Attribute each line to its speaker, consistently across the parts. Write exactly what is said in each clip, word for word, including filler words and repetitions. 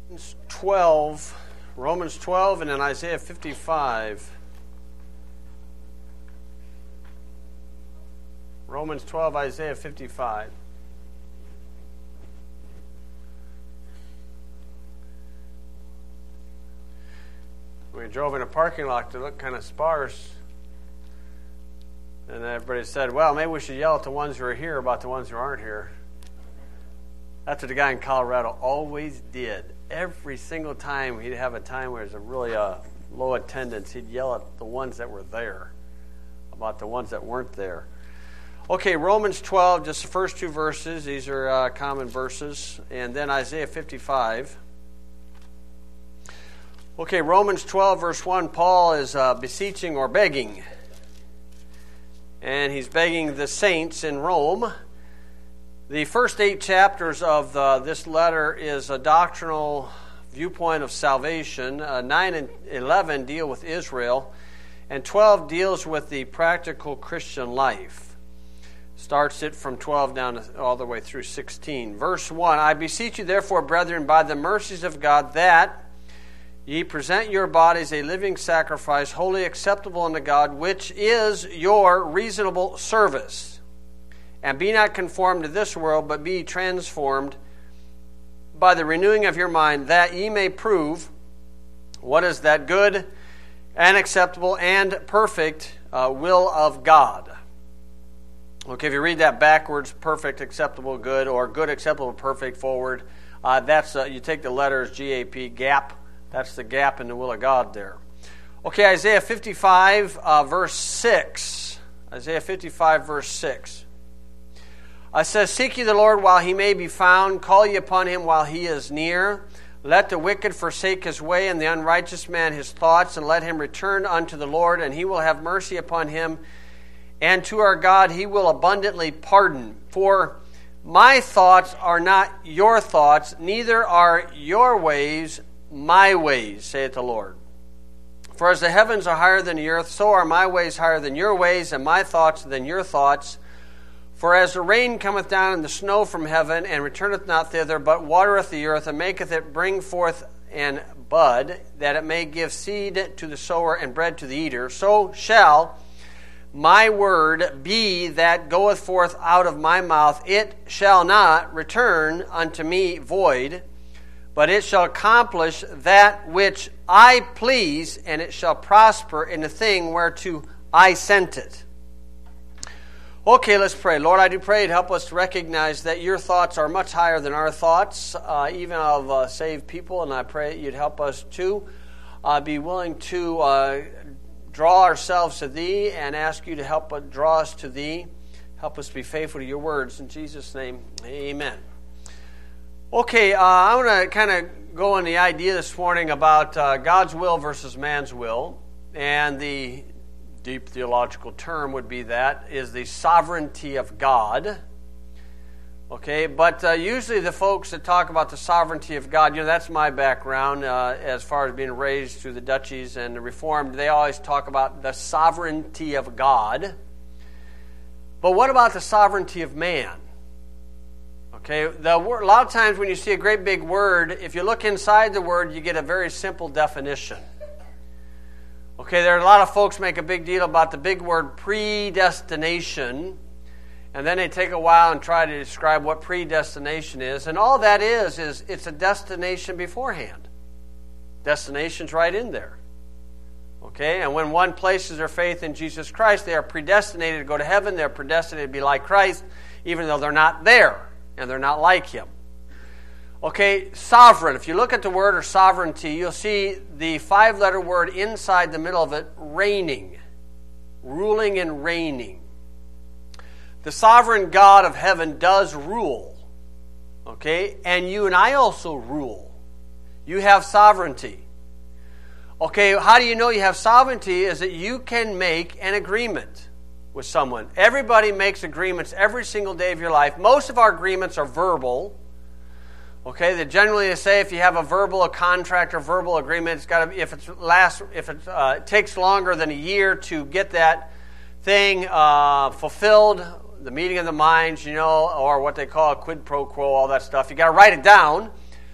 Speaker 1: twelve, Romans twelve, and then Isaiah fifty-five. Romans twelve, Isaiah fifty-five. We drove in a parking lot to look kind of sparse. And everybody said, well, maybe we should yell at the ones who are here about the ones who aren't here. That's what the guy in Colorado always did. Every single time he'd have a time where there's a really uh, low attendance, he'd yell at the ones that were there about the ones that weren't there. Okay, Romans twelve, just the first two verses. These are uh, common verses. And then Isaiah fifty-five. Okay, Romans twelve, verse one, Paul is uh, beseeching or begging. And he's begging the saints in Rome. The first eight chapters of the, this letter is a doctrinal viewpoint of salvation. Uh, nine and eleven deal with Israel. And twelve deals with the practical Christian life. Starts it from twelve down to, all the way through sixteen. Verse one, I beseech you therefore, brethren, by the mercies of God, that ye present your bodies a living sacrifice, wholly acceptable unto God, which is your reasonable service. And be not conformed to this world, but be transformed by the renewing of your mind, that ye may prove what is that good and acceptable and perfect uh, will of God. Okay, if you read that backwards, perfect, acceptable, good, or good, acceptable, perfect, forward, uh, that's uh, you take the letters G A P, gap. That's the gap in the will of God there. Okay, Isaiah fifty-five, uh, verse six. Isaiah fifty-five, verse six. It says, seek ye the Lord while he may be found. Call ye upon him while he is near. Let the wicked forsake his way, and the unrighteous man his thoughts, and let him return unto the Lord, and he will have mercy upon him. And to our God he will abundantly pardon. For my thoughts are not your thoughts, neither are your ways my ways, saith the Lord. For as the heavens are higher than the earth, so are my ways higher than your ways, and my thoughts than your thoughts. For as the rain cometh down and the snow from heaven, and returneth not thither, but watereth the earth, and maketh it bring forth and bud, that it may give seed to the sower and bread to the eater, so shall my word be that goeth forth out of my mouth. It shall not return unto me void, but it shall accomplish that which I please, and it shall prosper in the thing whereto I sent it. Okay, let's pray. Lord, I do pray to help us to recognize that your thoughts are much higher than our thoughts, uh, even of uh, saved people, and I pray that you'd help us to uh, be willing to uh, draw ourselves to thee and ask you to help uh, draw us to thee. Help us be faithful to your words. In Jesus' name, amen. Okay, uh, I want to kind of go on the idea this morning about uh, God's will versus man's will. And the deep theological term would be that is the sovereignty of God. Okay, but uh, usually the folks that talk about the sovereignty of God, you know, that's my background uh, as far as being raised through the Dutchies and the Reformed. They always talk about the sovereignty of God. But what about the sovereignty of man? Okay, the word, a lot of times when you see a great big word, if you look inside the word, you get a very simple definition. Okay, there are a lot of folks make a big deal about the big word predestination, and then they take a while and try to describe what predestination is, and all that is, is it's a destination beforehand. Destination's right in there. Okay, and when one places their faith in Jesus Christ, they are predestinated to go to heaven, they're predestinated to be like Christ, even though they're not there. And they're not like him. Okay, sovereign. If you look at the word or sovereignty, you'll see the five-letter word inside the middle of it, reigning. Ruling and reigning. The sovereign God of heaven does rule. Okay, and you and I also rule. You have sovereignty. Okay, how do you know you have sovereignty? Is that you can make an agreement with someone. Everybody makes agreements every single day of your life. Most of our agreements are verbal. Okay, they generally say if you have a verbal a contract or verbal agreement, it's got to be if it's last if it uh, takes longer than a year to get that thing uh, fulfilled, the meeting of the minds, you know, or what they call a quid pro quo, all that stuff. You got to write it down.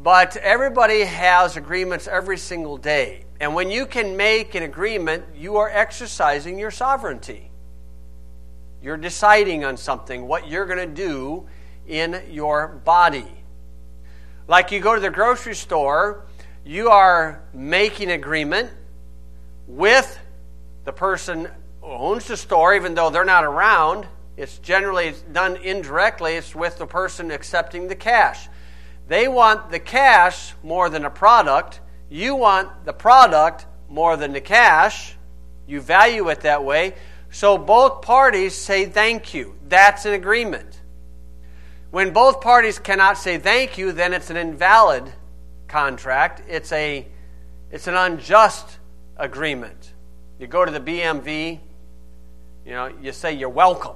Speaker 1: But everybody has agreements every single day. And when you can make an agreement, you are exercising your sovereignty. You're deciding on something, what you're going to do in your body. Like you go to the grocery store, you are making an agreement with the person who owns the store, even though they're not around. It's generally done indirectly. It's with the person accepting the cash. They want the cash more than a product. You want the product more than the cash. You value it that way. So both parties say thank you. That's an agreement. When both parties cannot say thank you, then it's an invalid contract. It's a, it's an unjust agreement. You go to the B M V, you know, you say you're welcome.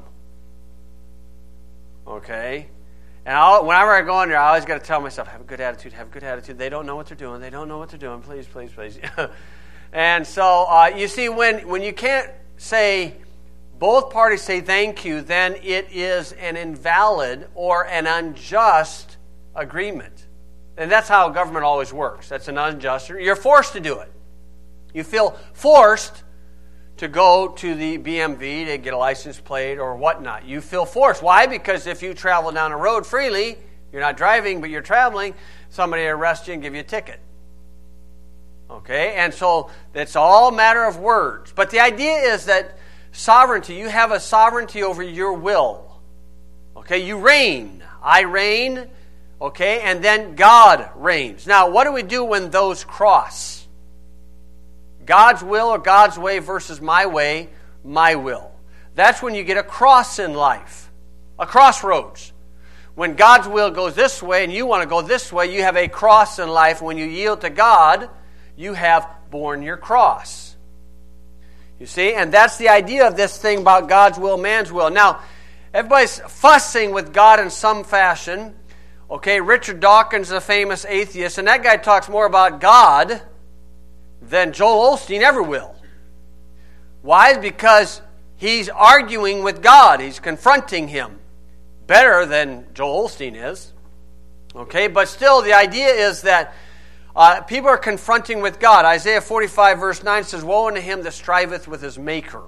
Speaker 1: Okay? And I'll, whenever I go in there, I always got to tell myself, have a good attitude, have a good attitude. They don't know what they're doing. They don't know what they're doing. Please, please, please. And so, uh, you see, when, when you can't say, both parties say thank you, then it is an invalid or an unjust agreement. And that's how government always works. That's an unjust. You're forced to do it. You feel forced to go to the B M V to get a license plate or whatnot. You feel forced. Why? Because if you travel down a road freely, you're not driving, but you're traveling, somebody arrests you and give you a ticket. Okay? And so it's all a matter of words. But the idea is that sovereignty, you have a sovereignty over your will. Okay? You reign. I reign. Okay? And then God reigns. Now, what do we do when those cross? God's will or God's way versus my way, my will. That's when you get a cross in life. A crossroads. When God's will goes this way and you want to go this way, you have a cross in life. When you yield to God, you have borne your cross. You see? And that's the idea of this thing about God's will, man's will. Now, everybody's fussing with God in some fashion. Okay, Richard Dawkins is a famous atheist, and that guy talks more about God than Joel Osteen ever will. Why? Because he's arguing with God. He's confronting Him better than Joel Osteen is. Okay, but still the idea is that uh, people are confronting with God. Isaiah forty-five verse nine says, "Woe unto him that striveth with his maker."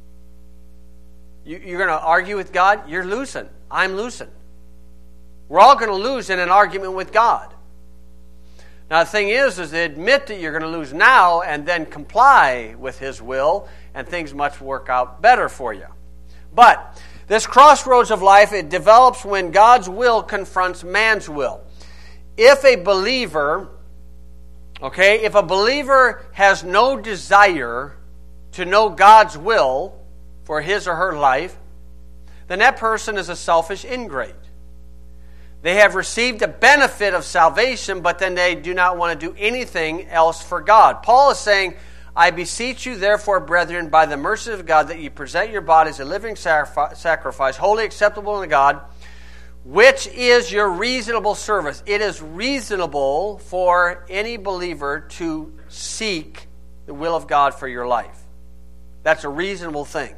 Speaker 1: You, you're going to argue with God? You're losing. I'm losing. We're all going to lose in an argument with God. Now, the thing is, is to admit that you're going to lose now and then comply with His will, and things much work out better for you. But this crossroads of life, it develops when God's will confronts man's will. If a believer, okay, if a believer has no desire to know God's will for his or her life, then that person is a selfish ingrate. They have received the benefit of salvation, but then they do not want to do anything else for God. Paul is saying, "I beseech you, therefore, brethren, by the mercy of God, that ye present your bodies a living sacrifice, wholly acceptable unto God, which is your reasonable service." It is reasonable for any believer to seek the will of God for your life. That's a reasonable thing.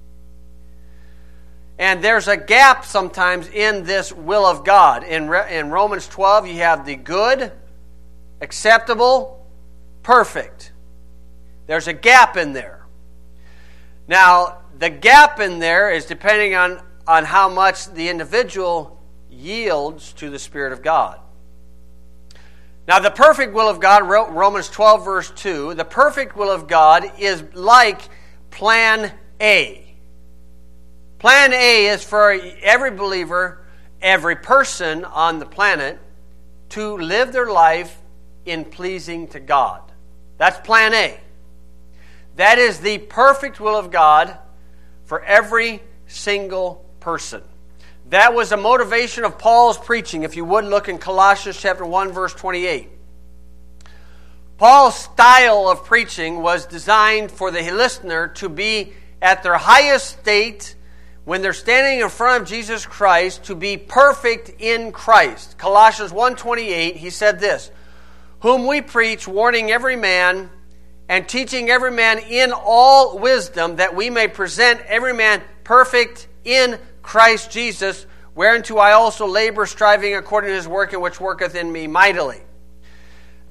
Speaker 1: And there's a gap sometimes in this will of God. In, in Romans twelve, you have the good, acceptable, perfect. There's a gap in there. Now, the gap in there is depending on, on how much the individual yields to the Spirit of God. Now, the perfect will of God, Romans twelve, verse two, the perfect will of God is like plan A. Plan A is for every believer, every person on the planet, to live their life in pleasing to God. That's plan A. That is the perfect will of God for every single person. That was the motivation of Paul's preaching. If you would look in Colossians chapter one, verse twenty-eight. Paul's style of preaching was designed for the listener to be at their highest state when they're standing in front of Jesus Christ, to be perfect in Christ. Colossians one twenty-eight, he said this, "Whom we preach, warning every man and teaching every man in all wisdom, that we may present every man perfect in Christ Jesus, whereunto I also labor, striving according to His work, in which worketh in me mightily."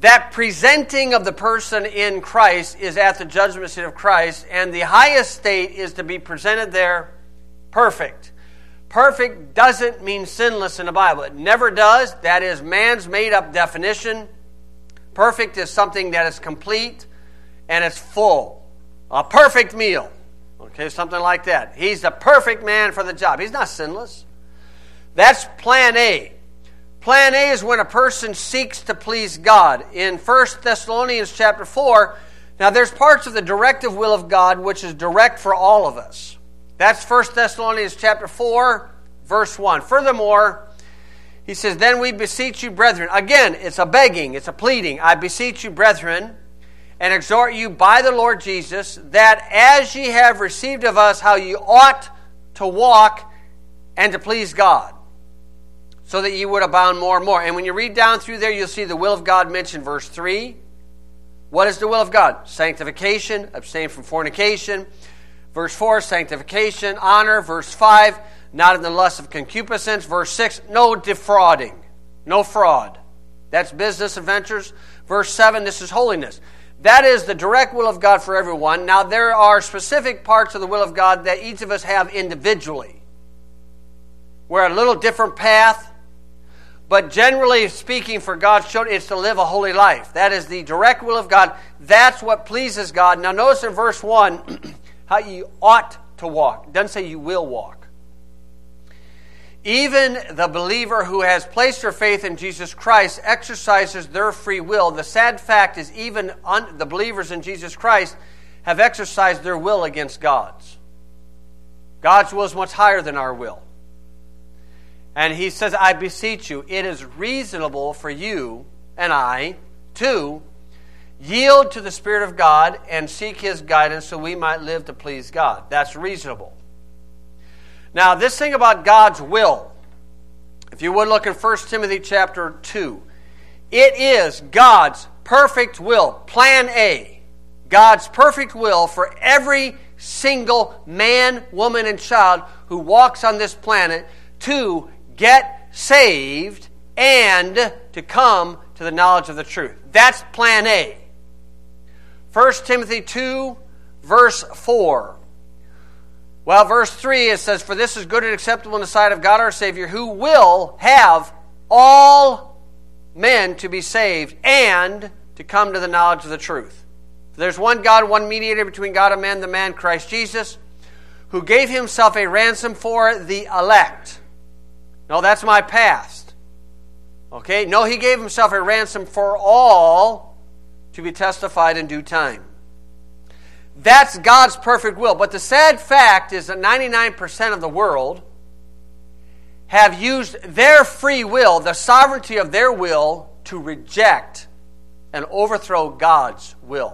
Speaker 1: that presenting of the person in Christ is at the judgment seat of Christ, and the highest state is to be presented there perfect. Perfect doesn't mean sinless in the Bible. It never does. That is man's made-up definition. Perfect is something that is complete and it's full. A perfect meal. Okay, something like that. He's the perfect man for the job. He's not sinless. That's plan A. Plan A is when a person seeks to please God. In First Thessalonians chapter four, now there's parts of the directive will of God which is direct for all of us. That's First Thessalonians chapter four, verse one. Furthermore, he says, then we beseech you, brethren. Again, it's a begging, it's a pleading. I beseech you, brethren, and exhort you by the Lord Jesus, that as ye have received of us how ye ought to walk and to please God, so that ye would abound more and more. And when you read down through there, you'll see the will of God mentioned, verse three. What is the will of God? Sanctification, abstain from fornication. Verse four, sanctification, honor. Verse five, not in the lust of concupiscence. Verse six, no defrauding, no fraud. That's business adventures. Verse seven, this is holiness. That is the direct will of God for everyone. Now, there are specific parts of the will of God that each of us have individually. We're a little different path, but generally speaking, for God's children, it's to live a holy life. That is the direct will of God. That's what pleases God. Now, notice in verse one how you ought to walk. It doesn't say you will walk. Even the believer who has placed their faith in Jesus Christ exercises their free will. The sad fact is even un- the believers in Jesus Christ have exercised their will against God's. God's will is much higher than our will. And he says, I beseech you, it is reasonable for you and I to yield to the Spirit of God and seek His guidance so we might live to please God. That's reasonable. Now, this thing about God's will, if you would look in First Timothy chapter two, it is God's perfect will, plan A, God's perfect will for every single man, woman, and child who walks on this planet to get saved and to come to the knowledge of the truth. That's plan A. First Timothy two, verse four. Well, verse three, it says, for this is good and acceptable in the sight of God our Savior, who will have all men to be saved and to come to the knowledge of the truth. There's one God, one mediator between God and man, the man Christ Jesus, who gave himself a ransom for the elect. No, that's my past. Okay? No, he gave himself a ransom for all to be testified in due time. That's God's perfect will. But the sad fact is that ninety-nine percent of the world have used their free will, the sovereignty of their will, to reject and overthrow God's will.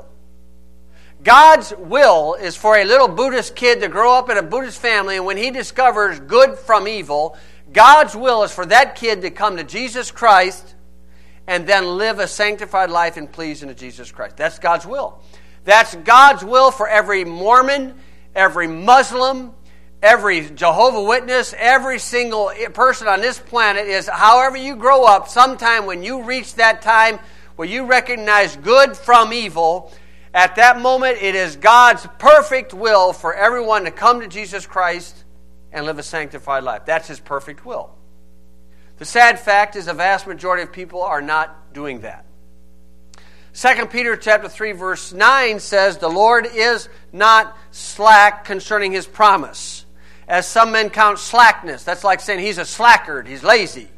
Speaker 1: God's will is for a little Buddhist kid to grow up in a Buddhist family, and when he discovers good from evil, God's will is for that kid to come to Jesus Christ and then live a sanctified life and please into Jesus Christ. That's God's will. That's God's will for every Mormon, every Muslim, every Jehovah's Witness, every single person on this planet is, however you grow up, sometime when you reach that time where you recognize good from evil, at that moment it is God's perfect will for everyone to come to Jesus Christ and live a sanctified life. That's His perfect will. The sad fact is the vast majority of people are not doing that. Second Peter chapter three, verse nine says, the Lord is not slack concerning His promise, as some men count slackness. That's like saying He's a slackard, He's lazy.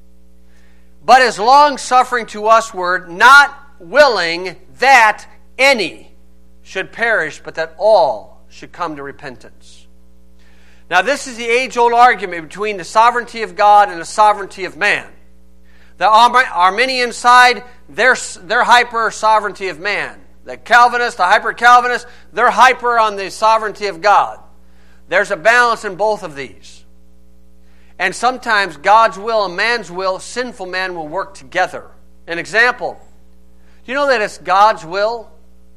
Speaker 1: But is long-suffering to usward, not willing that any should perish, but that all should come to repentance. Now, this is the age-old argument between the sovereignty of God and the sovereignty of man. The Arminian side, they're, they're hyper-sovereignty of man. The Calvinists, the hyper-Calvinists, they're hyper on the sovereignty of God. There's a balance in both of these. And sometimes God's will and man's will, sinful man, will work together. An example, do you know that it's God's will?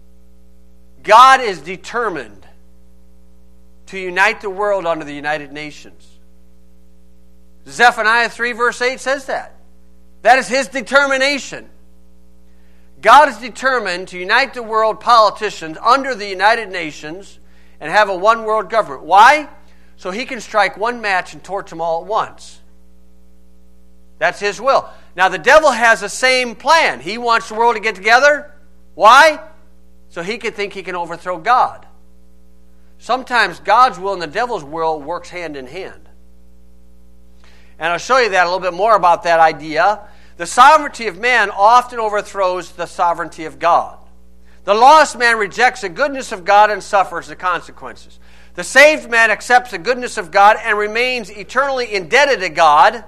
Speaker 1: God is determined to unite the world under the United Nations. Zephaniah three, verse eight says that. That is His determination. God is determined to unite the world politicians under the United Nations and have a one world government. Why? So he can strike one match and torch them all at once. That's his will. Now the devil has the same plan. He wants the world to get together. Why? So he can think he can overthrow God. Sometimes God's will and the devil's will works hand in hand. And I'll show you that a little bit more about that idea. The sovereignty of man often overthrows the sovereignty of God. The lost man rejects the goodness of God and suffers the consequences. The saved man accepts the goodness of God and remains eternally indebted to God,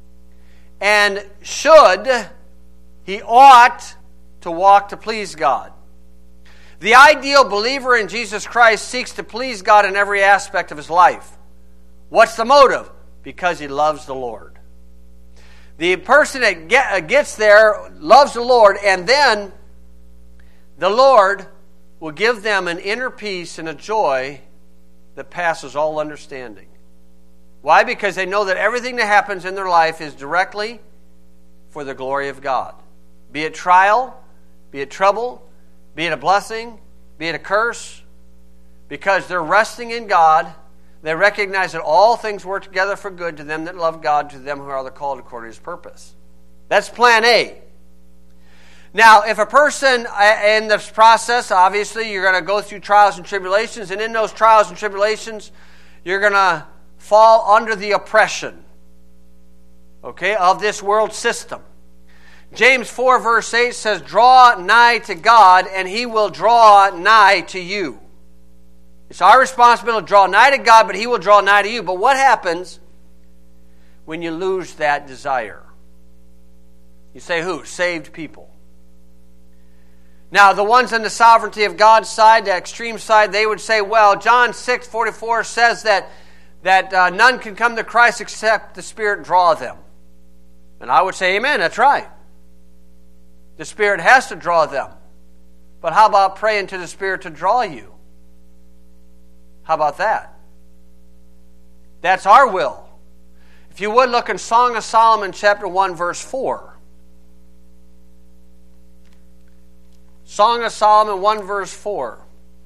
Speaker 1: and should, he ought to walk to please God. The ideal believer in Jesus Christ seeks to please God in every aspect of his life. What's the motive? Because he loves the Lord. The person that get, gets there loves the Lord, and then the Lord will give them an inner peace and a joy that passes all understanding. Why? Because they know that everything that happens in their life is directly for the glory of God. Be it trial, be it trouble, be it a blessing, be it a curse, because they're resting in God. They recognize that all things work together for good to them that love God, to them who are the called according to his purpose. That's plan A. Now, if a person, in this process, obviously, you're going to go through trials and tribulations, and in those trials and tribulations, you're going to fall under the oppression, okay, of this world system. James four verse eight says, draw nigh to God, and he will draw nigh to you. It's our responsibility to draw nigh to God, but he will draw nigh to you. But what happens when you lose that desire? You say who? Saved people. Now, the ones on the sovereignty of God's side, the extreme side, they would say, well, John six forty-four says that, that uh, none can come to Christ except the Spirit draw them. And I would say, amen, that's right. The Spirit has to draw them. But how about praying to the Spirit to draw you? How about that? That's our will. If you would, look in Song of Solomon chapter one verse four. Song of Solomon one verse four.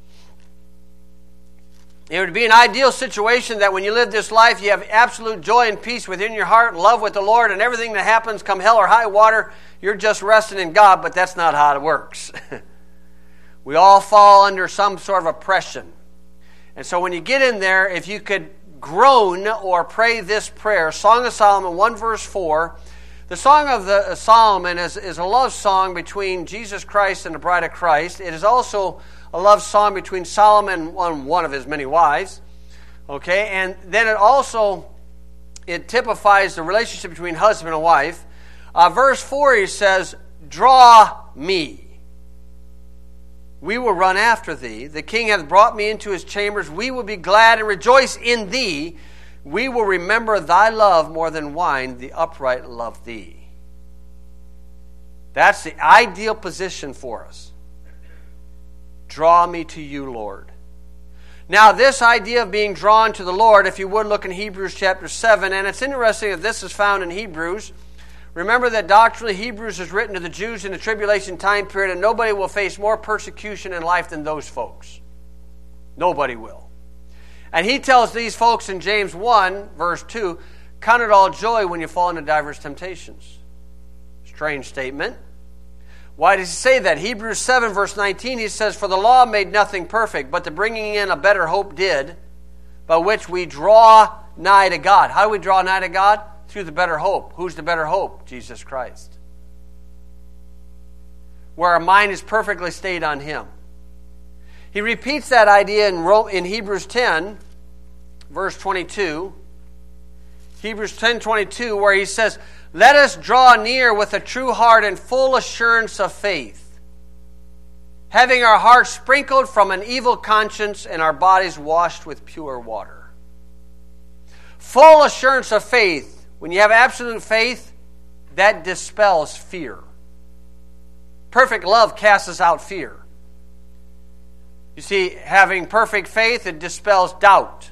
Speaker 1: It would be an ideal situation that when you live this life, you have absolute joy and peace within your heart, and love with the Lord, and everything that happens, come hell or high water, you're just resting in God, but that's not how it works. We all fall under some sort of oppression. And so when you get in there, if you could groan or pray this prayer, Song of Solomon one verse four, the Song of the uh, Solomon is, is a love song between Jesus Christ and the bride of Christ. It is also a love song between Solomon and one, one of his many wives. Okay, and then it also, it typifies the relationship between husband and wife. Uh, verse four, he says, draw me. We will run after thee. The king hath brought me into his chambers. We will be glad and rejoice in thee. We will remember thy love more than wine. The upright love thee. That's the ideal position for us. Draw me to you, Lord. Now, this idea of being drawn to the Lord, if you would look in Hebrews chapter seven, and it's interesting that this is found in Hebrews. Remember that doctrinally Hebrews is written to the Jews in the tribulation time period, and nobody will face more persecution in life than those folks. Nobody will. And he tells these folks in James one, verse two, count it all joy when you fall into diverse temptations. Strange statement. Why does he say that? Hebrews seven, verse nineteen, he says, for the law made nothing perfect, but the bringing in a better hope did, by which we draw nigh to God. How do we draw nigh to God? Through the better hope. Who's the better hope? Jesus Christ. Where our mind is perfectly stayed on him. He repeats that idea in, in Hebrews ten, verse twenty-two. Hebrews ten, twenty-two, where he says, let us draw near with a true heart and full assurance of faith, having our hearts sprinkled from an evil conscience and our bodies washed with pure water. Full assurance of faith. When you have absolute faith, that dispels fear. Perfect love casts out fear. You see, having perfect faith, it dispels doubt.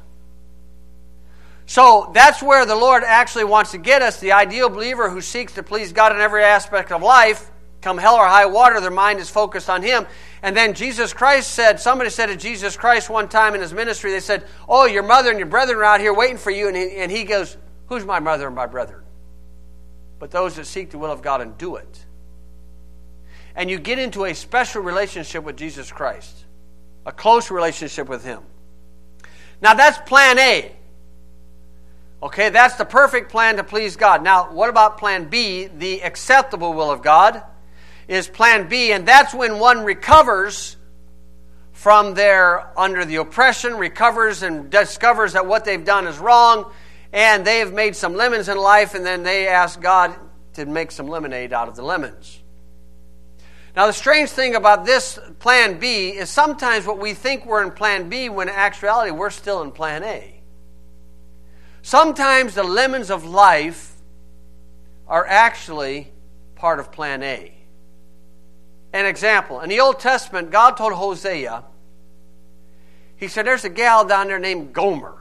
Speaker 1: So that's where the Lord actually wants to get us. The ideal believer who seeks to please God in every aspect of life Come hell or high water, their mind is focused on Him. And then Jesus Christ said, somebody said to Jesus Christ one time in His ministry, they said, oh, your mother and your brethren are out here waiting for you. And he, and he goes, who's my mother and my brethren? But those that seek the will of God and do it. And you get into a special relationship with Jesus Christ. A close relationship with Him. Now that's plan A. Okay, that's the perfect plan to please God. Now, what about plan B, the acceptable will of God? Is plan B, and that's when one recovers from their, under the oppression, recovers and discovers that what they've done is wrong, and they have made some lemons in life, and then they ask God to make some lemonade out of the lemons. Now, the strange thing about this plan B is sometimes what we think we're in plan B, when in actuality we're still in plan A. Sometimes the lemons of life are actually part of plan A. An example, in the Old Testament, God told Hosea, He said, there's a gal down there named Gomer.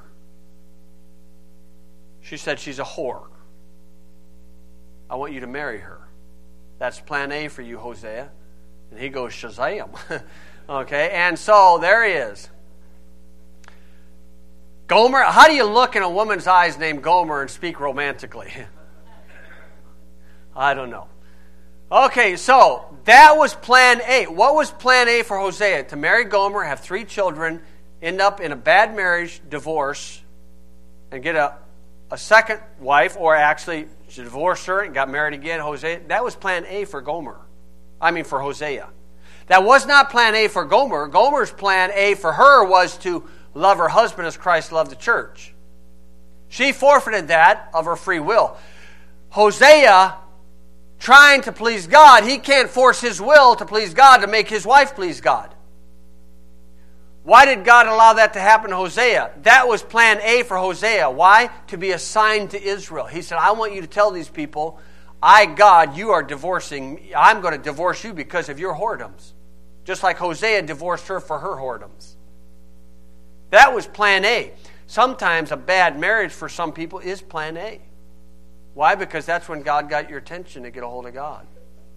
Speaker 1: She said she's a whore. I want you to marry her. That's plan A for you, Hosea. And he goes, Shazam. Okay, and so there he is. Gomer, how do you look in a woman's eyes named Gomer and speak romantically? I don't know. Okay, so that was plan A. What was plan A for Hosea? To marry Gomer, have three children, end up in a bad marriage, divorce, and get a, a second wife, or actually she divorced her and got married again, Hosea. That was plan A for Gomer. I mean for Hosea. That was not plan A for Gomer. Gomer's plan A for her was to love her husband as Christ loved the church. She forfeited that of her free will. Hosea, trying to please God, he can't force his will to please God to make his wife please God. Why did God allow that to happen to Hosea? That was plan A for Hosea. Why? To be a sign to Israel. He said, I want you to tell these people, I, God, you are divorcing. I'm going to divorce you because of your whoredoms. Just like Hosea divorced her for her whoredoms. That was plan A. Sometimes a bad marriage for some people is plan A. Why? Because that's when God got your attention to get a hold of God.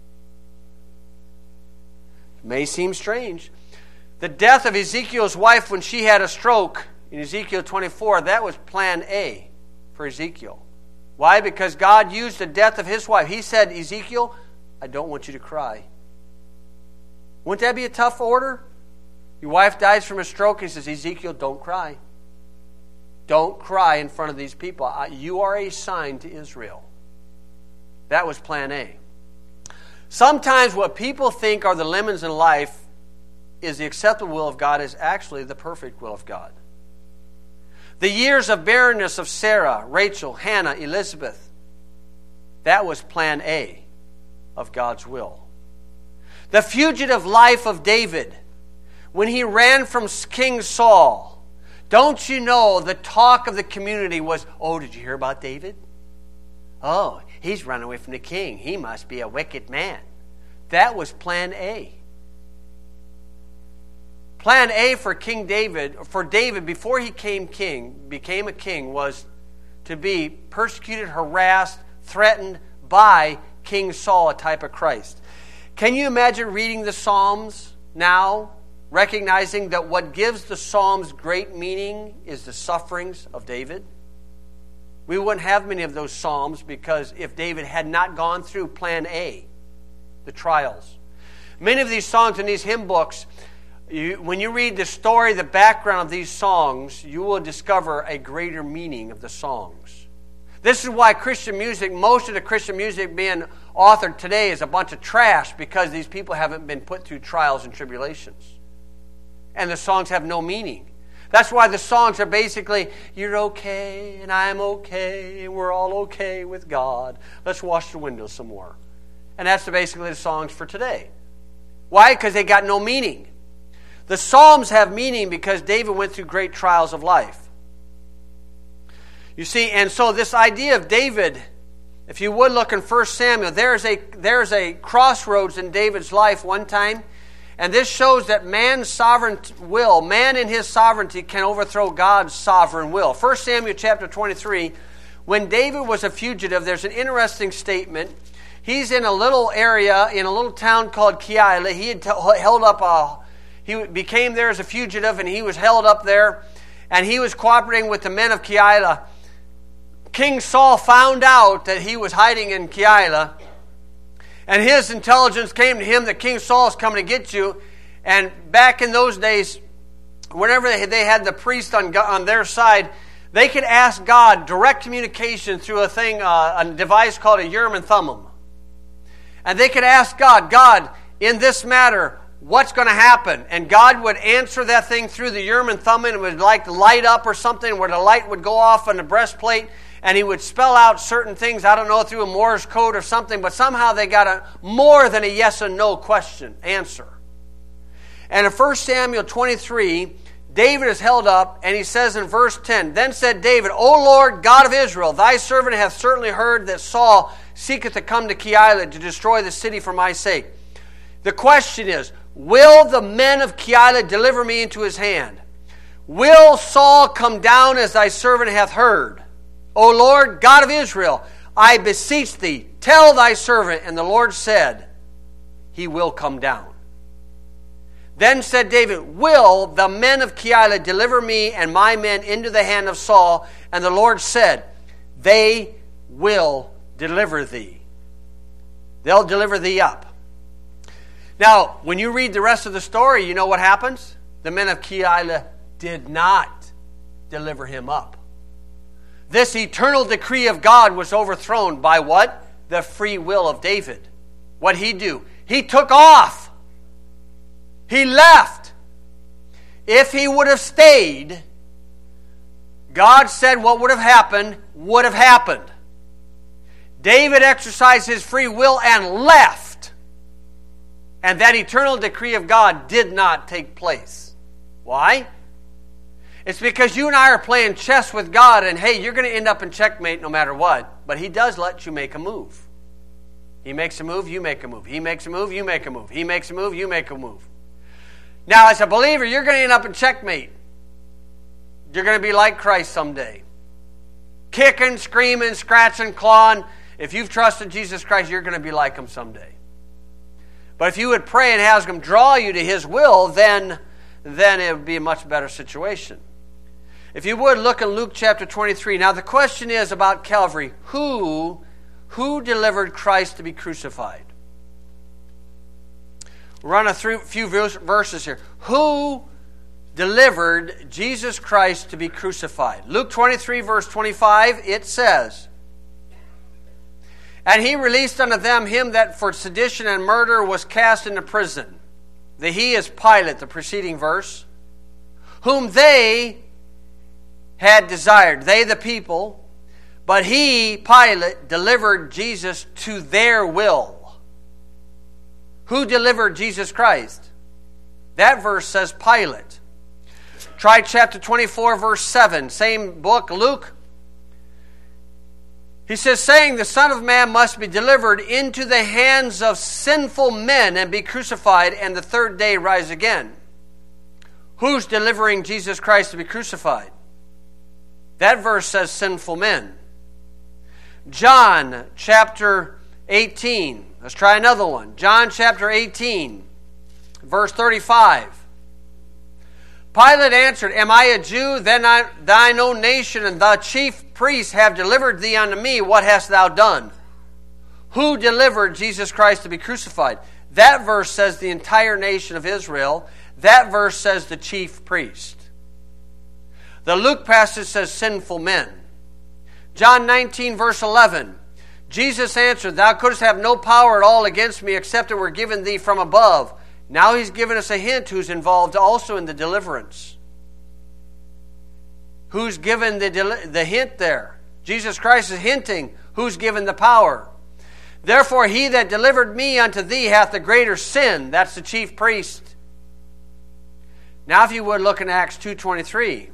Speaker 1: It may seem strange. The death of Ezekiel's wife when she had a stroke in Ezekiel twenty-four, that was plan A for Ezekiel. Why? Because God used the death of his wife. He said, Ezekiel, I don't want you to cry. Wouldn't that be a tough order? Your wife dies from a stroke. He says, Ezekiel, don't cry. Don't cry in front of these people. You are a sign to Israel. That was plan A. Sometimes what people think are the lemons in life is the acceptable will of God is actually the perfect will of God. The years of barrenness of Sarah, Rachel, Hannah, Elizabeth, that was plan A of God's will. The fugitive life of David, when he ran from King Saul, don't you know the talk of the community was, oh, did you hear about David? Oh, he's run away from the king. He must be a wicked man. That was plan A. Plan A for King David, for David before he came king, became a king, was to be persecuted, harassed, threatened by King Saul, a type of Christ. Can you imagine reading the Psalms now, recognizing that what gives the Psalms great meaning is the sufferings of David? We wouldn't have many of those Psalms because if David had not gone through plan A, the trials. Many of these songs in these hymn books, you, when you read the story, the background of these songs, you will discover a greater meaning of the songs. This is why Christian music, most of the Christian music being authored today is a bunch of trash, because these people haven't been put through trials and tribulations. And the songs have no meaning. That's why the songs are basically, you're okay, and I'm okay, and we're all okay with God. Let's wash the windows some more. And that's basically the songs for today. Why? Because they got no meaning. The Psalms have meaning because David went through great trials of life. You see, and so this idea of David, if you would look in First Samuel, there's a, there's a crossroads in David's life one time. And this shows that man's sovereign will, man in his sovereignty can overthrow God's sovereign will. First Samuel chapter twenty-three, when David was a fugitive, there's an interesting statement. he's in a little area, in a little town called Keilah. He had t- held up a, he became there as a fugitive, and he was held up there, and he was cooperating with the men of Keilah. King Saul found out that he was hiding in Keilah, and his intelligence came to him that King Saul is coming to get you. And back in those days, whenever they had the priest on, on their side, they could ask God direct communication through a thing, uh, a device called a Urim and Thummim. And they could ask God, God, in this matter, what's going to happen? And God would answer that thing through the Urim and Thummim, and it would like light up or something, where the light would go off on the breastplate, and he would spell out certain things, I don't know, through a Morse code or something, but somehow they got a more than a yes and no question, answer. And in First Samuel twenty-three, David is held up, and he says in verse ten, Then said David, O Lord, God of Israel, thy servant hath certainly heard that Saul seeketh to come to Keilah to destroy the city for my sake. The question is, will the men of Keilah deliver me into his hand? Will Saul come down as thy servant hath heard? O Lord, God of Israel, I beseech thee, tell thy servant. And the Lord said, he will come down. Then said David, will the men of Keilah deliver me and my men into the hand of Saul? And the Lord said, they will deliver thee. They'll deliver thee up. Now, when you read the rest of the story, you know what happens? The men of Keilah did not deliver him up. This eternal decree of God was overthrown by what? The free will of David. What'd he do? He took off. He left. If he would have stayed, God said what would have happened would have happened. David exercised his free will and left. And that eternal decree of God did not take place. Why? It's because you and I are playing chess with God, and hey, you're going to end up in checkmate no matter what. But he does let you make a move. He makes a move, you make a move. He makes a move, you make a move. He makes a move, you make a move. Now, as a believer, you're going to end up in checkmate. You're going to be like Christ someday. Kicking, screaming, scratching, clawing. If you've trusted Jesus Christ, you're going to be like him someday. But if you would pray and ask him draw you to his will, then, then it would be a much better situation. If you would, look in Luke chapter twenty-three. Now the question is about Calvary. Who, who delivered Christ to be crucified? We'll run a few verses here. Who delivered Jesus Christ to be crucified? Luke twenty-three, verse twenty-five, it says, And he released unto them him that for sedition and murder was cast into prison. The he is Pilate, the preceding verse, whom they had desired, they the people, but he, Pilate, delivered Jesus to their will. Who delivered Jesus Christ? That verse says Pilate. Try chapter twenty-four, verse seven, same book, Luke. He says, saying, the Son of Man must be delivered into the hands of sinful men and be crucified, and the third day rise again. Who's delivering Jesus Christ to be crucified? That verse says sinful men. John chapter eighteen. Let's try another one. John chapter eighteen, verse thirty-five. Pilate answered, Am I a Jew? Then I, thine own nation and the chief priests have delivered thee unto me. What hast thou done? Who delivered Jesus Christ to be crucified? That verse says the entire nation of Israel. That verse says the chief priest. The Luke passage says sinful men. John nineteen, verse eleven. Jesus answered, Thou couldst have no power at all against me except it were given thee from above. Now he's given us a hint who's involved also in the deliverance. Who's given the, del- the hint there? Jesus Christ is hinting who's given the power. Therefore he that delivered me unto thee hath the greater sin. That's the chief priest. Now if you would look in Acts two twenty-three.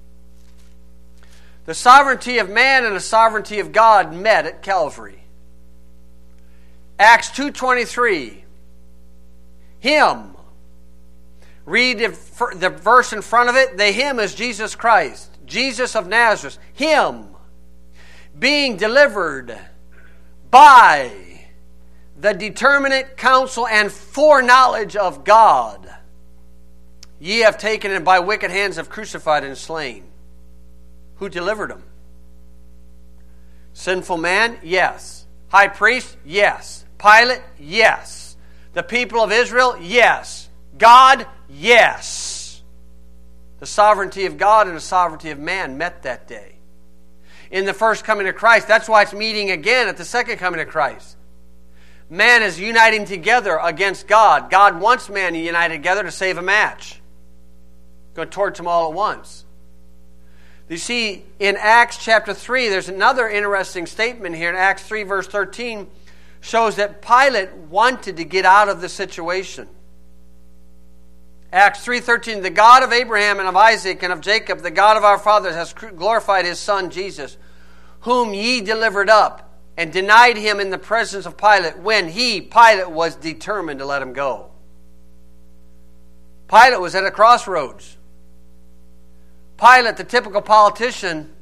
Speaker 1: The sovereignty of man and the sovereignty of God met at Calvary. Acts two twenty-three. Him. Read the verse in front of it. The him is Jesus Christ. Jesus of Nazareth. Him. Being delivered by the determinate counsel and foreknowledge of God. Ye have taken and by wicked hands have crucified and slain. Who delivered him? Sinful man? Yes. High priest? Yes. Pilate? Yes. The people of Israel? Yes. God? Yes. The sovereignty of God and the sovereignty of man met that day. In the first coming of Christ, that's why it's meeting again at the second coming of Christ. Man is uniting together against God. God wants man to unite together to save a match. Going to torch them all at once. You see, in Acts chapter three, there's another interesting statement here in Acts three, verse thirteen, shows that Pilate wanted to get out of the situation. Acts three thirteen, the God of Abraham and of Isaac and of Jacob, the God of our fathers, has glorified his Son Jesus, whom ye delivered up, and denied him in the presence of Pilate, when he, Pilate, was determined to let him go. Pilate was at a crossroads. Pilate, the typical politician,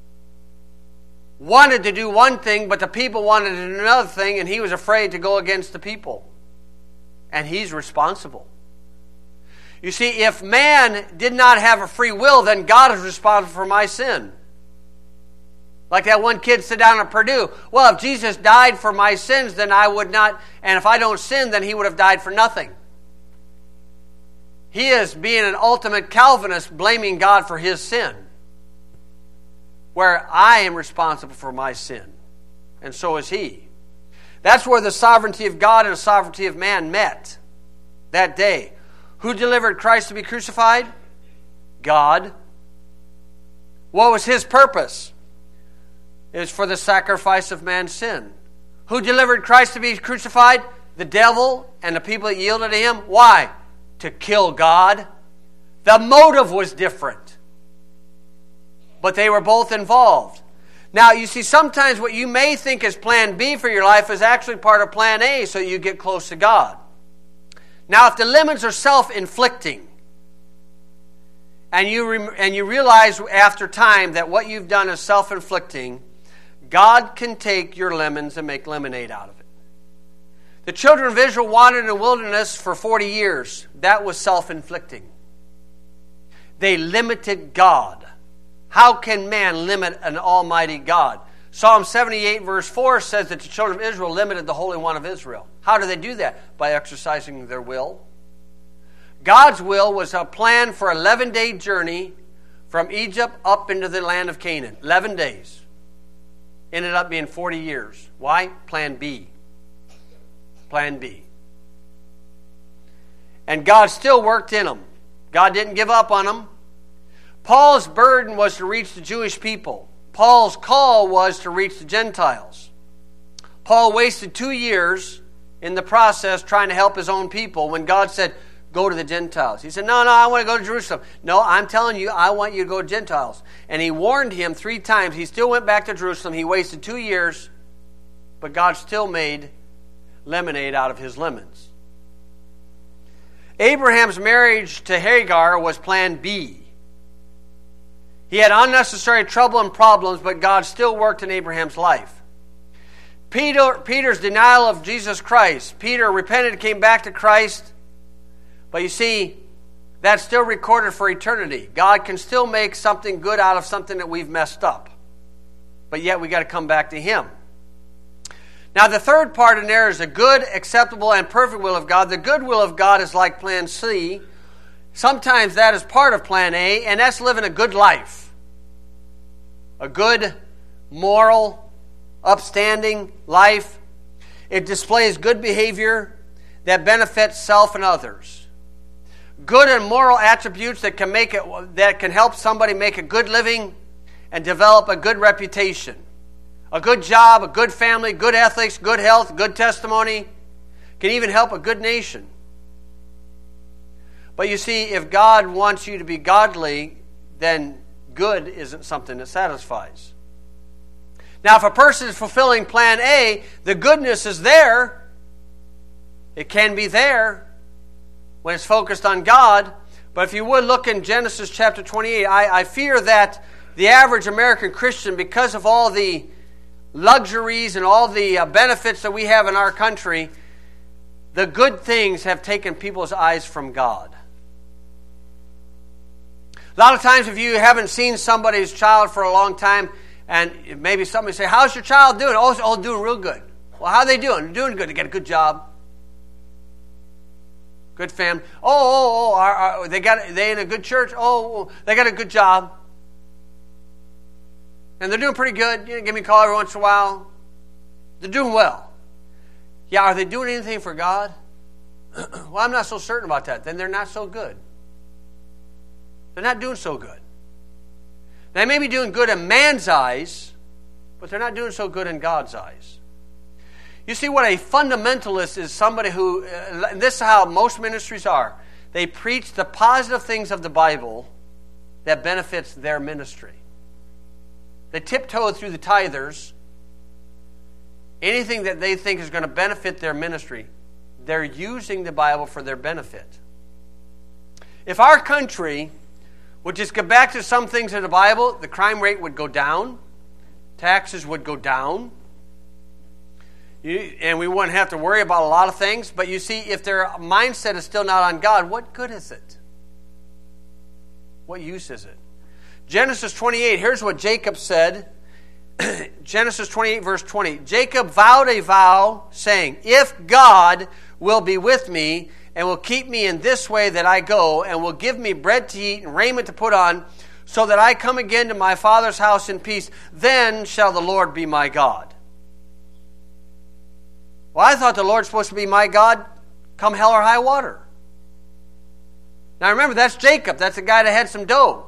Speaker 1: wanted to do one thing, but the people wanted to do another thing, and he was afraid to go against the people. And he's responsible. You see, if man did not have a free will, then God is responsible for my sin. Like that one kid said down at Purdue, well, if Jesus died for my sins, then I would not, and if I don't sin, then he would have died for nothing. He is being an ultimate Calvinist, blaming God for his sin, where I am responsible for my sin, and so is he. That's where the sovereignty of God and the sovereignty of man met that day. Who delivered Christ to be crucified? God. What was his purpose? It was for the sacrifice of man's sin. Who delivered Christ to be crucified? The devil and the people that yielded to him. Why? To kill God. The motive was different, but they were both involved. Now, you see, sometimes what you may think is plan B for your life is actually part of plan A, so you get close to God. Now, if the lemons are self-inflicting, and you re- and you realize after time that what you've done is self-inflicting, God can take your lemons and make lemonade out of it. The children of Israel wandered in the wilderness for forty years. That was self-inflicting. They limited God. How can man limit an almighty God? Psalm seventy-eight verse four says that the children of Israel limited the Holy One of Israel. How do they do that? By exercising their will. God's will was a plan for an eleven-day journey from Egypt up into the land of Canaan. eleven days. Ended up being forty years. Why? Plan B. Plan B. And God still worked in them. God didn't give up on them. Paul's burden was to reach the Jewish people. Paul's call was to reach the Gentiles. Paul wasted two years in the process trying to help his own people when God said, go to the Gentiles. He said, no, no, I want to go to Jerusalem. No, I'm telling you, I want you to go to Gentiles. And he warned him three times. He still went back to Jerusalem. He wasted two years, but God still made lemonade out of his lemons. Abraham's marriage to Hagar was plan B. He had unnecessary trouble and problems, but God still worked in Abraham's life. Peter, Peter's denial of Jesus Christ. Peter repented, came back to Christ. But you see, that's still recorded for eternity. God can still make something good out of something that we've messed up. But yet we got to come back to Him. Now the third part in there is the good, acceptable, and perfect will of God. The good will of God is like plan C. Sometimes that is part of plan A, and that's living a good life. A good, moral, upstanding life. It displays good behavior that benefits self and others. Good and moral attributes that can make it, that can help somebody make a good living and develop a good reputation. A good job, a good family, good ethics, good health, good testimony. Can even help a good nation. But you see, if God wants you to be godly, then good isn't something that satisfies. Now, if a person is fulfilling plan A, the goodness is there. It can be there when it's focused on God. But if you would look in Genesis chapter twenty-eight, I, I fear that the average American Christian, because of all the luxuries and all the uh, benefits that we have in our country, the good things have taken people's eyes from God. A lot of times if you haven't seen somebody's child for a long time, and maybe somebody say, how's your child doing? Oh, oh doing real good. Well, how are they doing? They're doing good. They got a good job. Good family. Oh, oh, oh, are, are they got they in a good church? Oh, they got a good job. And they're doing pretty good. You know, give me a call every once in a while. They're doing well. Yeah, are they doing anything for God? Well, I'm not so certain about that. Then they're not so good. They're not doing so good. They may be doing good in man's eyes, but they're not doing so good in God's eyes. You see, what a fundamentalist is somebody who, uh, and this is how most ministries are, they preach the positive things of the Bible that benefits their ministry. They tiptoe through the tithers. Anything that they think is going to benefit their ministry, they're using the Bible for their benefit. If our country would just get back to some things in the Bible, the crime rate would go down, taxes would go down, you, and we wouldn't have to worry about a lot of things. But you see, if their mindset is still not on God, what good is it? What use is it? Genesis twenty-eight, here's what Jacob said. Genesis twenty-eight, verse twenty. Jacob vowed a vow, saying, if God will be with me, and will keep me in this way that I go, and will give me bread to eat and raiment to put on, so that I come again to my father's house in peace, then shall the Lord be my God. Well, I thought the Lord's supposed to be my God come hell or high water. Now remember, that's Jacob. That's the guy that had some dough.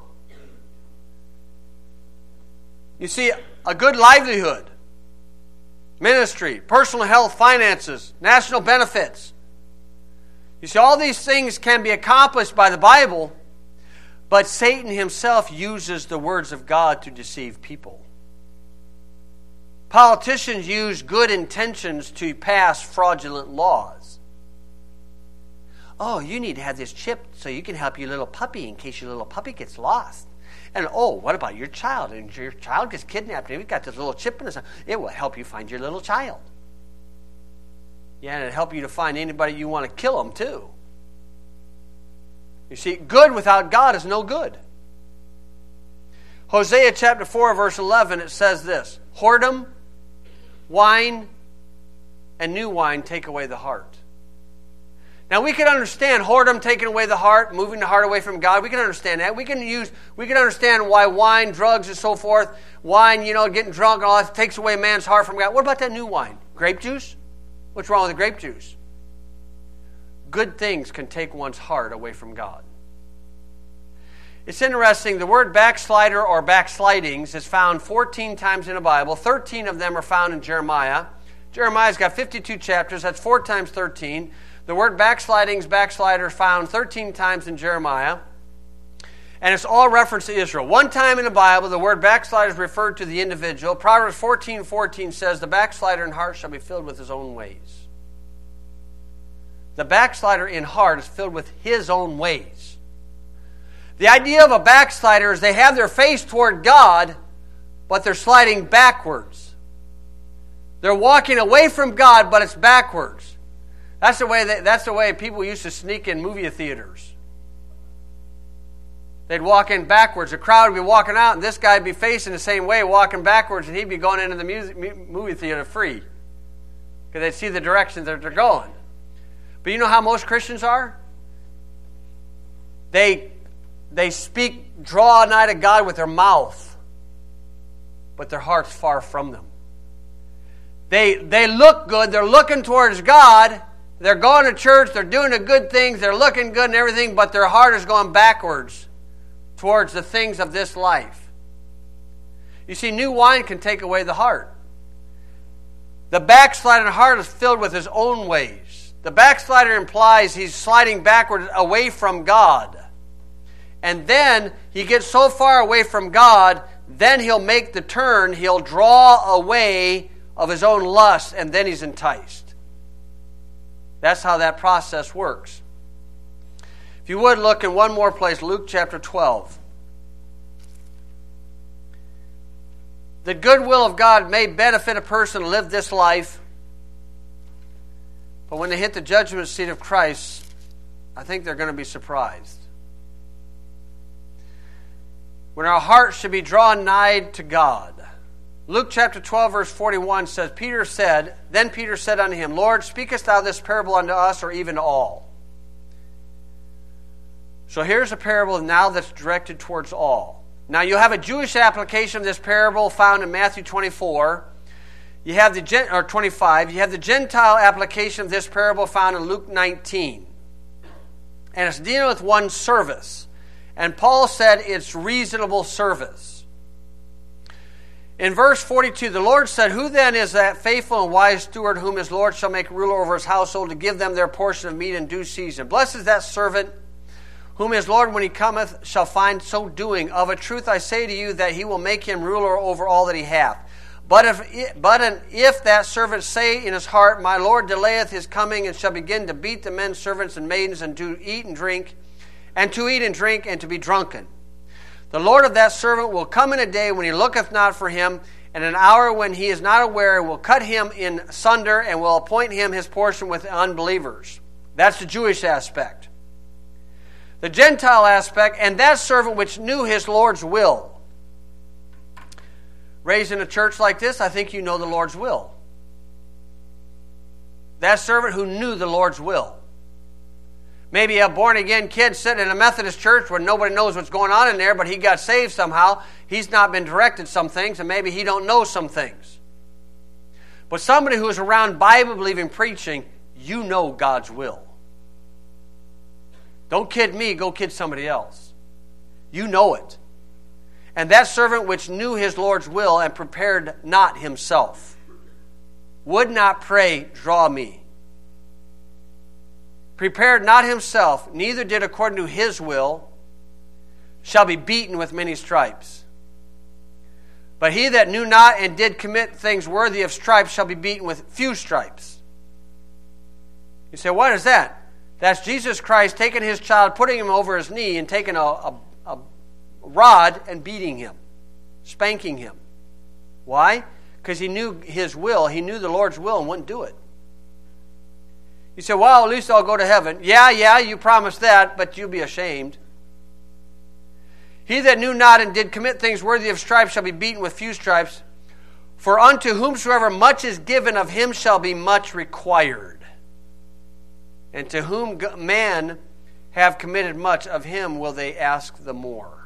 Speaker 1: You see, a good livelihood, ministry, personal health, finances, national benefits. You see, all these things can be accomplished by the Bible, but Satan himself uses the words of God to deceive people. Politicians use good intentions to pass fraudulent laws. Oh, you need to have this chip so you can help your little puppy in case your little puppy gets lost. And oh, what about your child? And your child gets kidnapped and you've got this little chip in his. It will help you find your little child. Yeah, and it'll help you to find anybody you want to kill them too. You see, good without God is no good. Hosea chapter four, verse eleven, it says this: whoredom, wine, and new wine take away the heart. Now we can understand whoredom taking away the heart, moving the heart away from God. We can understand that. We can use, we can understand why wine, drugs, and so forth, wine, you know, getting drunk and all that takes away a man's heart from God. What about that new wine? Grape juice? What's wrong with the grape juice? Good things can take one's heart away from God. It's interesting, the word backslider or backslidings is found fourteen times in the Bible. thirteen of them are found in Jeremiah. Jeremiah's got fifty-two chapters. That's four times thirteen. The word backslidings, backslider, found thirteen times in Jeremiah. And it's all reference to Israel. One time in the Bible, the word backslider is referred to the individual. Proverbs fourteen fourteen says, the backslider in heart shall be filled with his own ways. The backslider in heart is filled with his own ways. The idea of a backslider is they have their face toward God, but they're sliding backwards. They're walking away from God, but it's backwards. That's the way they, that's the way people used to sneak in movie theaters. They'd walk in backwards. The crowd would be walking out, and this guy would be facing the same way, walking backwards, and he'd be going into the music, movie theater free. Because they'd see the direction that they're going. But you know how most Christians are? They, they speak, draw nigh to God with their mouth, but their heart's far from them. They, they look good. They're looking towards God. They're going to church. They're doing the good things. They're looking good and everything, but their heart is going backwards towards the things of this life. You see, new wine can take away the heart. The backsliding heart is filled with his own ways. The backslider implies he's sliding backwards away from God. And then he gets so far away from God, then he'll make the turn. He'll draw away of his own lust, and then he's enticed. That's how that process works. If you would look in one more place, Luke chapter twelve. the goodwill of God may benefit a person to live this life, but when they hit the judgment seat of Christ, I think they're going to be surprised. When our hearts should be drawn nigh to God. Luke chapter twelve, verse forty-one says, Peter said, Then Peter said unto him, Lord, speakest thou this parable unto us, or even to all? So here's a parable now that's directed towards all. Now you have a Jewish application of this parable found in Matthew twenty-four. You have the or twenty-five. You have the Gentile application of this parable found in Luke nineteen. And it's dealing with one service. And Paul said it's reasonable service. In verse forty-two, the Lord said, Who then is that faithful and wise steward whom his Lord shall make ruler over his household to give them their portion of meat in due season? Blessed is that servant whom his Lord, when he cometh, shall find so doing. Of a truth I say to you that he will make him ruler over all that he hath. But if but an, if that servant say in his heart, My Lord delayeth his coming, and shall begin to beat the men servants and maidens, and to eat and drink, and to eat and drink, and to be drunken, the Lord of that servant will come in a day when he looketh not for him, and an hour when he is not aware, will cut him in sunder, and will appoint him his portion with the unbelievers. That's the Jewish aspect. The Gentile aspect, and that servant which knew his Lord's will. Raised in a church like this, I think you know the Lord's will. That servant who knew the Lord's will. Maybe a born-again kid sitting in a Methodist church where nobody knows what's going on in there, but he got saved somehow. He's not been directed some things, and maybe he don't know some things. But somebody who is around Bible-believing preaching, you know God's will. Don't kid me, go kid somebody else. You know it. And that servant which knew his Lord's will and prepared not himself, would not pray, draw me. Prepared not himself, neither did according to his will, shall be beaten with many stripes. But he that knew not and did commit things worthy of stripes shall be beaten with few stripes. You say, what is that? That's Jesus Christ taking his child, putting him over his knee, and taking a, a, a rod and beating him, spanking him. Why? Because he knew his will. He knew the Lord's will and wouldn't do it. You say, well, at least I'll go to heaven. Yeah, yeah, you promised that, but you'll be ashamed. He that knew not and did commit things worthy of stripes shall be beaten with few stripes. For unto whomsoever much is given, of him shall be much required. And to whom man have committed much, of him will they ask the more.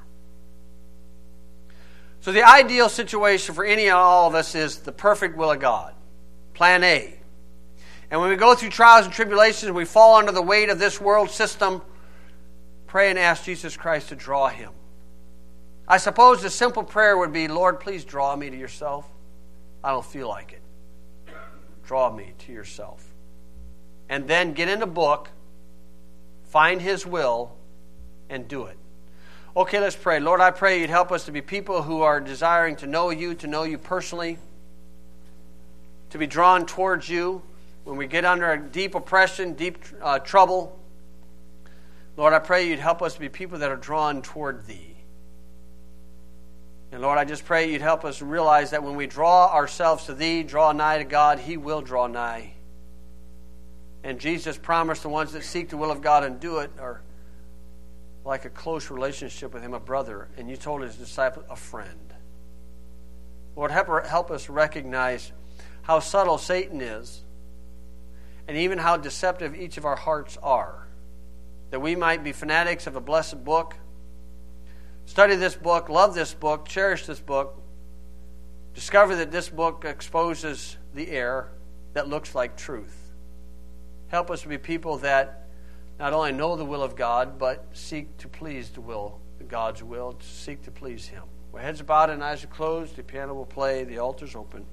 Speaker 1: So the ideal situation for any and all of us is the perfect will of God. Plan A. And when we go through trials and tribulations and we fall under the weight of this world system, pray and ask Jesus Christ to draw him. I suppose the simple prayer would be, Lord, please draw me to yourself. I don't feel like it. Draw me to yourself. And then get in a book, find his will, and do it. Okay, let's pray. Lord, I pray you'd help us to be people who are desiring to know you, to know you personally, to be drawn towards you when we get under a deep oppression, deep uh, trouble. Lord, I pray you'd help us to be people that are drawn toward thee. And Lord, I just pray you'd help us realize that when we draw ourselves to thee, draw nigh to God, he will draw nigh. And Jesus promised the ones that seek the will of God and do it are like a close relationship with him, a brother. And you told his disciple, a friend. Lord, help, help us recognize how subtle Satan is and even how deceptive each of our hearts are. That we might be fanatics of a blessed book, study this book, love this book, cherish this book, discover that this book exposes the error that looks like truth. Help us to be people that not only know the will of God, but seek to please the will, God's will, to seek to please him. With heads bowed and eyes are closed, the piano will play, the altar's open.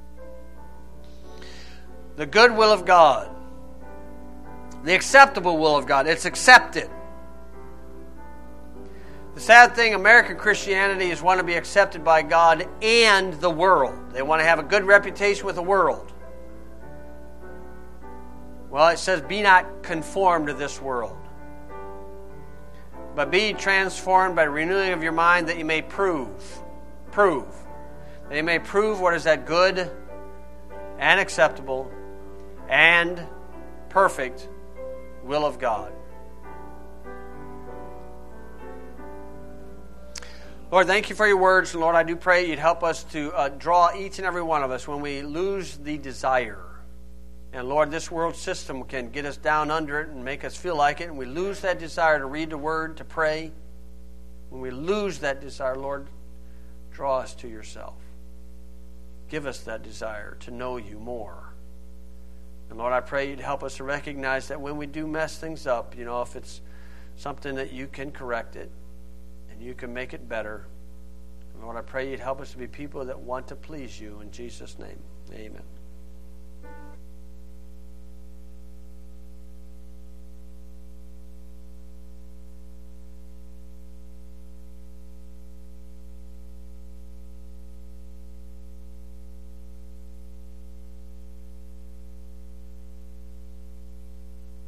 Speaker 1: The good will of God. The acceptable will of God. It's accepted. The sad thing, American Christianity is want to be accepted by God and the world. They want to have a good reputation with the world. Well, it says, be not conformed to this world, but be transformed by renewing of your mind, that you may prove, prove, They may prove what is that good and acceptable and perfect will of God. Lord, thank you for your words. And Lord, I do pray you'd help us to uh, draw each and every one of us when we lose the desire. And Lord, this world system can get us down under it and make us feel like it. And we lose that desire to read the Word, to pray. When we lose that desire, Lord, draw us to yourself. Give us that desire to know you more. And Lord, I pray you'd help us to recognize that when we do mess things up, you know, if it's something that you can correct it and you can make it better. And Lord, I pray you'd help us to be people that want to please you. In Jesus' name, amen.